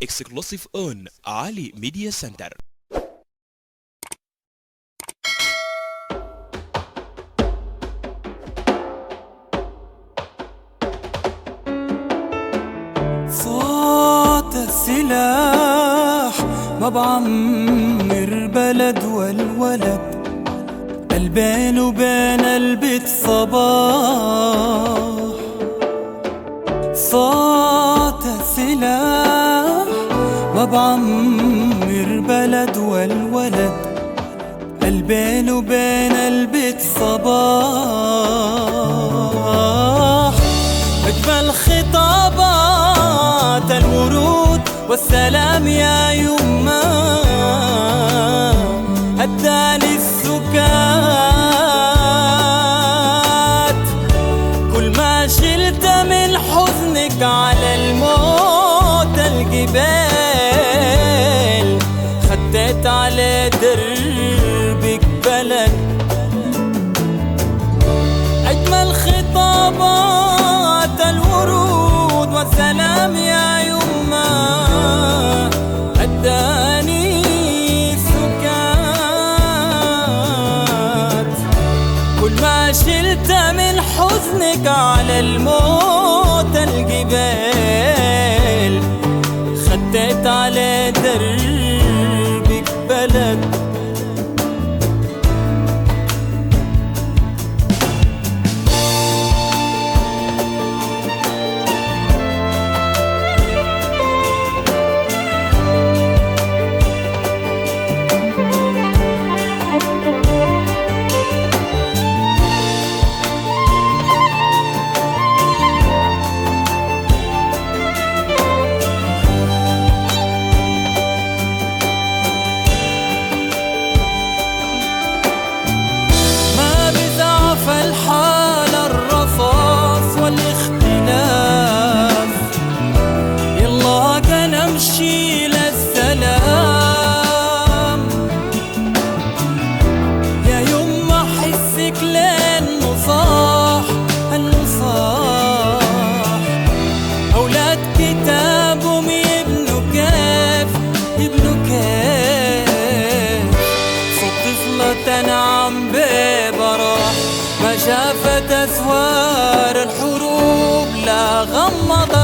exclusive on Ali Media Center. صوت السلاح ما بعمر بلد والولد، البين وبين البيت صباح. صوت السلاح ما بعمر بلد والولد، البين وبين البيت صباح. أجمل خطابات الورود والسلام يا يما، هداني السكات. كل ما شلت من حزنك على الموت الجبال، خدت على دربك بلد. أجمل خطابات الورود والسلام يا يما، أداني سكات. كل ما شلت من حزنك على الموت الجبال، خدت على دربك بلد. الحال الرصاص والاختلاف، يلا كنا نمشي للسلام. يا يما حسك للنصاح، النصاح أولاد كتابهم يبنوا كيف، يبنوا كيف. صوت طفلة تنعم ببراح، ما شافت أسوار الحروب لا غمضت